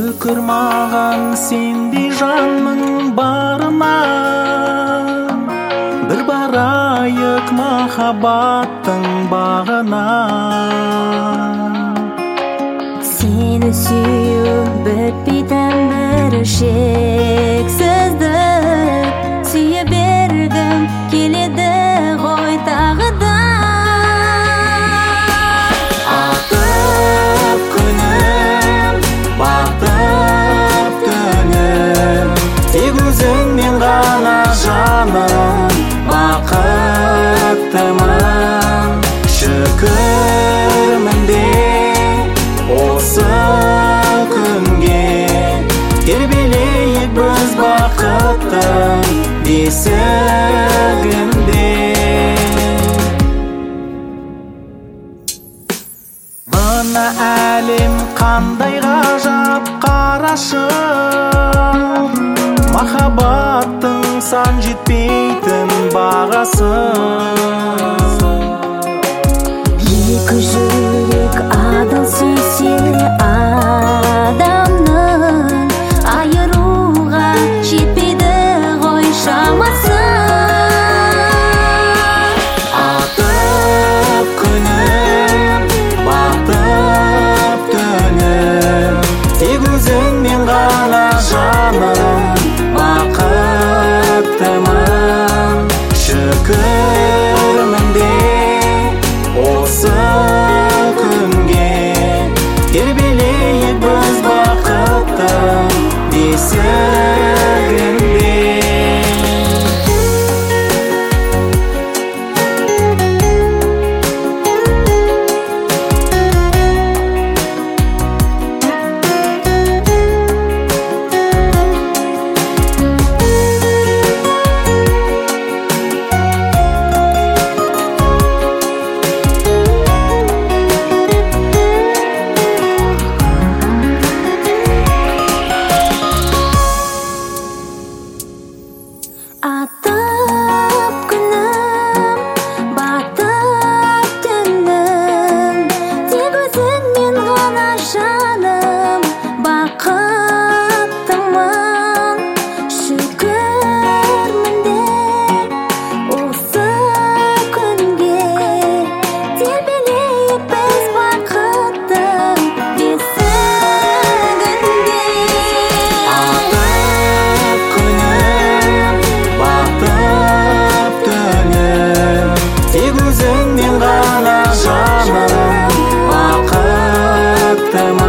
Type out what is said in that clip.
Шүкір маған сендей жанның барына, бір барайық махаббаттың бағына. Сені сүю бітпейтін бір шексіздік, сүйе бергім келеді ғой тағы да. Атып күнім, батып түнім, тек өзіңмен ғана жаным, бақыттымын. Шүкірмін де осы күнге, тербелейік біз бақыттың бесігінде. Мына әлем қандай ғажап, қарашы, махаббаттың сан жетпейтін бағасы. Екі жүрек адал сүйсе адамның, айыруға жетпейді ғой шамасы. Атып күнім, батып түнім, тек өзіңмен ғана жаным, бақыттымын. Шүкірмін де осы күнге, тербелейік біз бақыттың бесігінде. Атып күнім, батып түнім, тек өзіңмен ғана жаным, бақыттымын. Шүкірмін де осы күнге, тербелейік біз бақыттың бесігінде. Атып күнім, батып түнім, тек өзіңмен ғана жаным, бақыттымын.